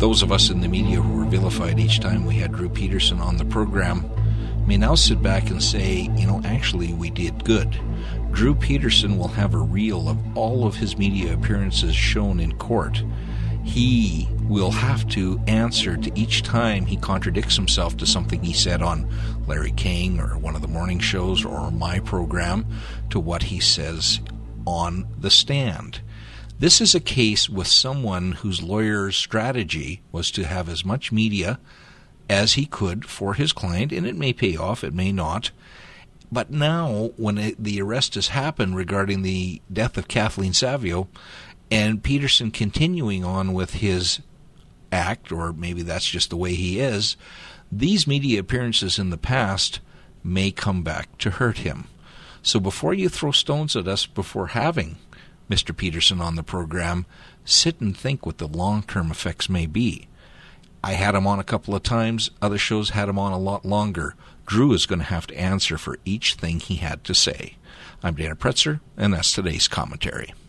Those of us in the media who were vilified each time we had Drew Peterson on the program may now sit back and say, actually we did good. Drew Peterson will have a reel of all of his media appearances shown in court. He will have to answer to each time he contradicts himself to something he said on Larry King or one of the morning shows or my program to what he says on the stand. This is a case with someone whose lawyer's strategy was to have as much media as he could for his client, and it may pay off, it may not. But now, when the arrest has happened regarding the death of Kathleen Savio, and Peterson continuing on with his act, or maybe that's just the way he is, these media appearances in the past may come back to hurt him. So before you throw stones at us before having Mr. Peterson on the program, sit and think what the long-term effects may be. I had him on a couple of times. Other shows had him on a lot longer. Drew is going to have to answer for each thing he had to say. I'm Dana Pretzer, and that's today's commentary.